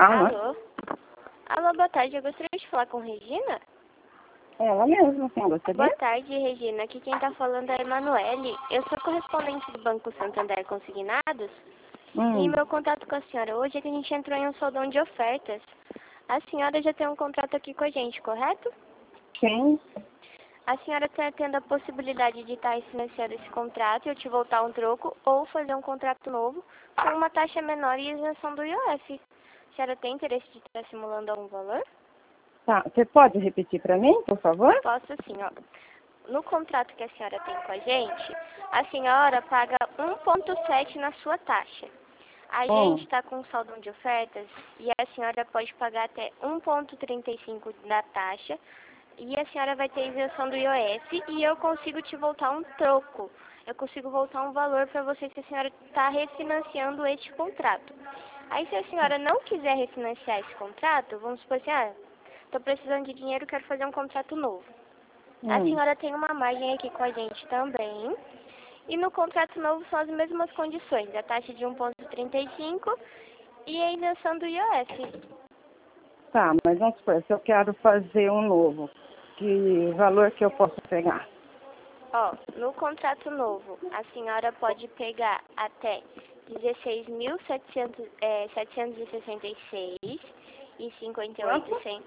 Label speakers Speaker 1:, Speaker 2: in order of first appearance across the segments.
Speaker 1: Alô? Alô, boa tarde. Eu gostaria de falar com Regina?
Speaker 2: Ela mesma, quem gostaria?
Speaker 1: Boa tarde, Regina. Aqui quem tá falando é a Emanuele. Eu sou correspondente do Banco Santander Consignados. E meu contato com a senhora hoje é que a gente entrou em um soldão de ofertas. A senhora já tem um contrato aqui com a gente, correto?
Speaker 2: Sim.
Speaker 1: A senhora está tendo a possibilidade de estar financiando esse contrato e eu te voltar um troco ou fazer um contrato novo com uma taxa menor e isenção do IOF. A senhora tem interesse de estar simulando algum valor?
Speaker 2: Tá, você pode repetir para mim, por favor?
Speaker 1: Posso sim, ó. No contrato que a senhora tem com a gente, a senhora paga 1,7 na sua taxa. A gente está com um saldão de ofertas e a senhora pode pagar até 1,35 da taxa e a senhora vai ter isenção do IOF e eu consigo te voltar um troco. Eu consigo voltar um valor para você se a senhora está refinanciando este contrato. Aí se a senhora não quiser refinanciar esse contrato, vamos supor assim, estou precisando de dinheiro, quero fazer um contrato novo. A senhora tem uma margem aqui com a gente também. E no contrato novo são as mesmas condições, a taxa de 1,35 e a isenção do IOF.
Speaker 2: Tá, mas vamos supor, se eu quero fazer um novo, que valor que eu posso pegar?
Speaker 1: Ó, no contrato novo, a senhora pode pegar até 16.766,58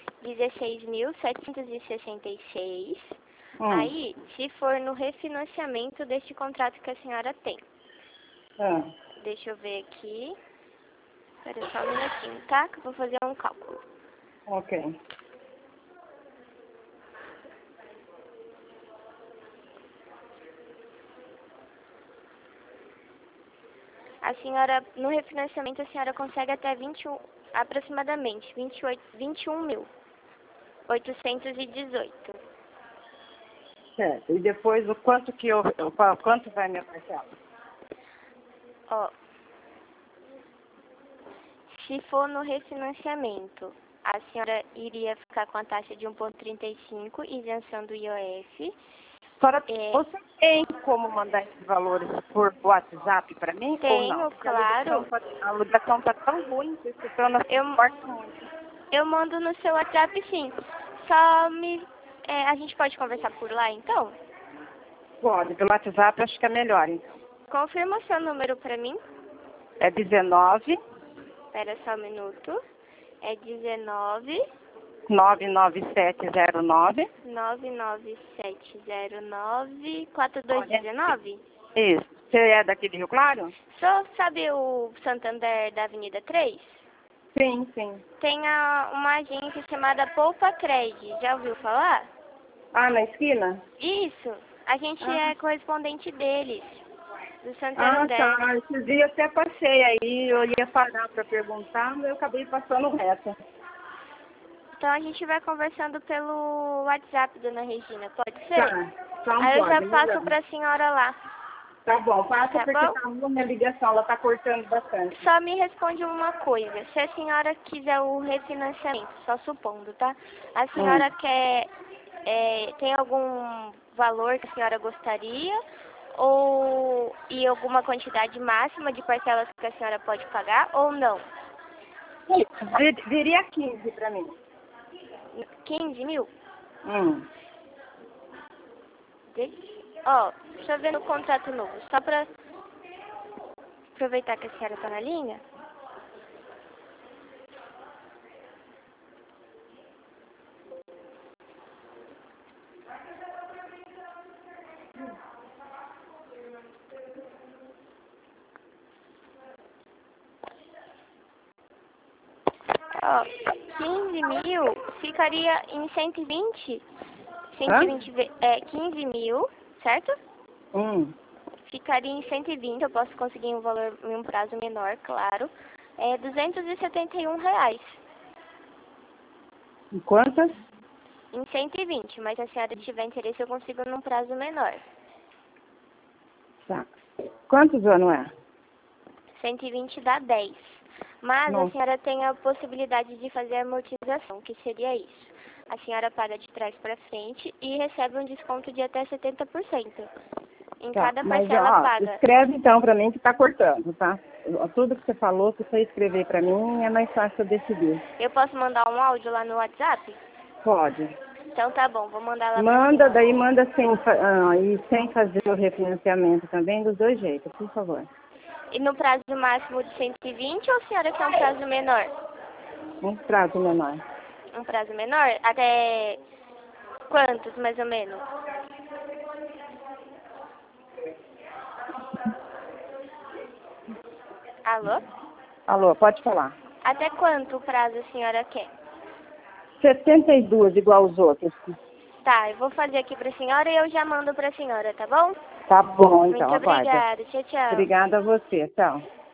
Speaker 1: 16.766. Aí, se for no refinanciamento deste contrato que a senhora tem. Deixa eu ver aqui. Espera só um minutinho, tá? Que eu vou fazer um cálculo.
Speaker 2: Ok.
Speaker 1: A senhora, no refinanciamento, a senhora consegue até 21, aproximadamente, 21.818.
Speaker 2: Certo. E depois, o quanto que quanto vai minha parcela?
Speaker 1: Ó, se for no refinanciamento, a senhora iria ficar com a taxa de 1,35, isenção do IOF.
Speaker 2: Você tem como mandar esses valores por WhatsApp para mim?
Speaker 1: Tenho,
Speaker 2: ou não?
Speaker 1: claro.
Speaker 2: A ligação tá tão ruim, que
Speaker 1: eu mando no seu WhatsApp, sim. A gente pode conversar por lá, então?
Speaker 2: Pode, pelo WhatsApp acho que é melhor, então.
Speaker 1: Confirma o seu número para mim.
Speaker 2: É 19...
Speaker 1: Espera só um minuto. É 19...
Speaker 2: 99709...
Speaker 1: 99709... 4219?
Speaker 2: Isso. Você é daqui de Rio Claro?
Speaker 1: Sabe o Santander da Avenida 3?
Speaker 2: Sim, sim.
Speaker 1: Tem uma agência chamada Poupa Cred. Já ouviu falar?
Speaker 2: Ah, na esquina?
Speaker 1: Isso. A gente é correspondente deles, do Santander.
Speaker 2: Ah, tá. Esses dias até passei aí, eu ia parar para perguntar, mas eu acabei passando reto.
Speaker 1: Então a gente vai conversando pelo WhatsApp, dona Regina, pode ser?
Speaker 2: Tá, então
Speaker 1: aí eu
Speaker 2: pode,
Speaker 1: já passo para a senhora lá.
Speaker 2: Tá bom, passa
Speaker 1: Tá
Speaker 2: porque
Speaker 1: bom?
Speaker 2: tá ruim a ligação, ela tá cortando bastante.
Speaker 1: Só me responde uma coisa, se a senhora quiser o refinanciamento, só supondo, tá? A senhora tem algum valor que a senhora gostaria? E alguma quantidade máxima de parcelas que a senhora pode pagar ou não?
Speaker 2: Viria 15 para mim.
Speaker 1: 15 mil? Deixa eu ver no contrato novo, só para aproveitar que a senhora está na linha. Ó, 15 mil ficaria em 120. 15 mil, certo? Ficaria em 120, eu posso conseguir um valor em um prazo menor, claro. É R$271.
Speaker 2: Em quantas?
Speaker 1: Em 120, mas se a senhora tiver interesse, eu consigo num prazo menor.
Speaker 2: Tá. Quantos anos é?
Speaker 1: 120 dá 10. Mas a senhora tem a possibilidade de fazer a amortização, que seria isso. A senhora paga de trás para frente e recebe um desconto de até 70%. Em cada parcela paga.
Speaker 2: Escreve então para mim que tá cortando, tá? tudo que você falou, se você escrever para mim, é mais fácil eu decidir.
Speaker 1: Eu posso mandar um áudio lá no WhatsApp?
Speaker 2: Pode.
Speaker 1: Então tá bom, vou mandar lá pra
Speaker 2: Manda,
Speaker 1: senhora.
Speaker 2: daí manda e sem fazer o refinanciamento também, dos dois jeitos, por favor.
Speaker 1: E no prazo máximo de 120 ou a senhora quer um prazo menor?
Speaker 2: Um prazo menor.
Speaker 1: Um prazo menor? Até quantos, mais ou menos? Alô?
Speaker 2: Alô, pode falar.
Speaker 1: Até quanto prazo a senhora quer?
Speaker 2: 72, igual os outros.
Speaker 1: Tá, eu vou fazer aqui pra senhora e eu já mando pra senhora, tá bom?
Speaker 2: Tá bom, então,
Speaker 1: Muito
Speaker 2: aguarda.
Speaker 1: obrigada. Tchau, tchau.
Speaker 2: Obrigada a você, tchau.